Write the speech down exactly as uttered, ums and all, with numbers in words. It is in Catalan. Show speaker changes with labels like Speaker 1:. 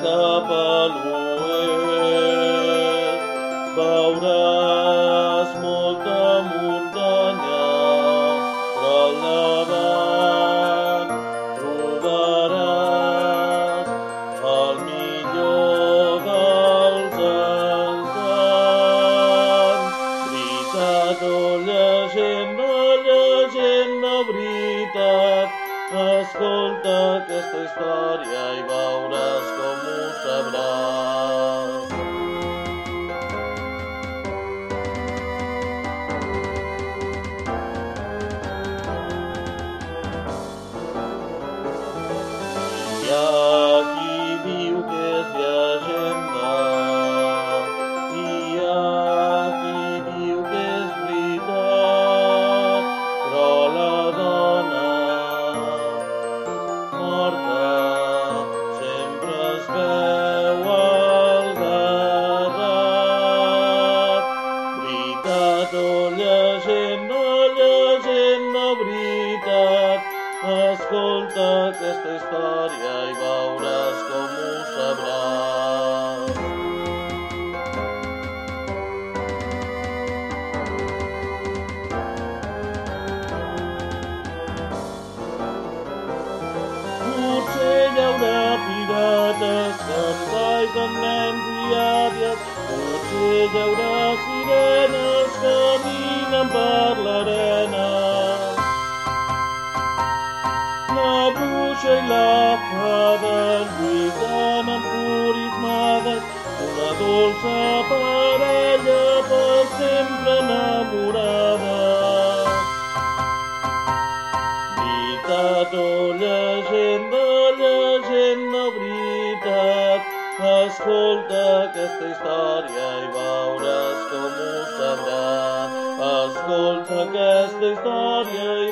Speaker 1: cap a l'oest, veuràs molta muntanya, però al davant trobaràs el millor dels encants. Veritat o llegenda, llegenda, veritat, escolta aquesta història i veuràs com ho sabràs. Hi ha qui diu que és llegenda, hi ha qui diu que és veritat, però la dona morta sempre es veu al garrat. Veritat o llegenda, llegenda, veritat, escolta aquesta història i veuràs com ho sabràs. Potser hi haurà pirates, cavalls amb nens i àvies, potser hi haurà sirenes que caminen per l'arena. La bruixa i la fada lluitant enfurismades, una dolça parella per sempre enamorada. Veritat o llegenda, llegenda, veritat, escolta aquesta història i veuràs com ho sabràs. Escolta aquesta història